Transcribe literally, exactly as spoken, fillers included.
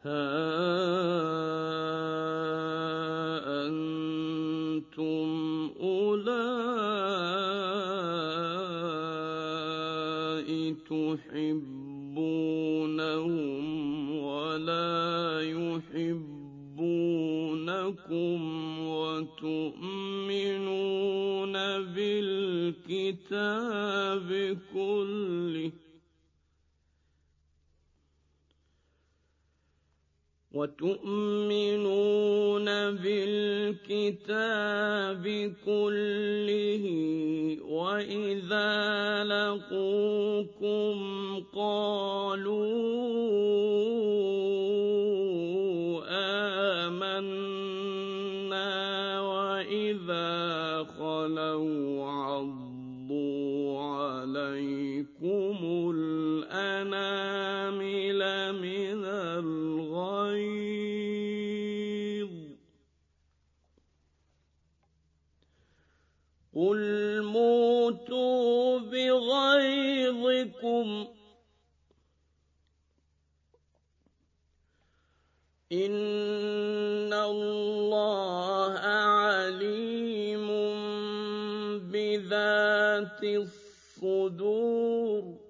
ها أنتم أولئك تحبونهم ولا يحبونكم وتؤمنون بالكتاب كله وتؤمنون بالكتاب كله وإذا لقوكم قالوا آمنا وإذا خلوا عضوا عليكم الأنامل من الغيظ قل موتوا بغيظكم إن الله عليم بذات الصدور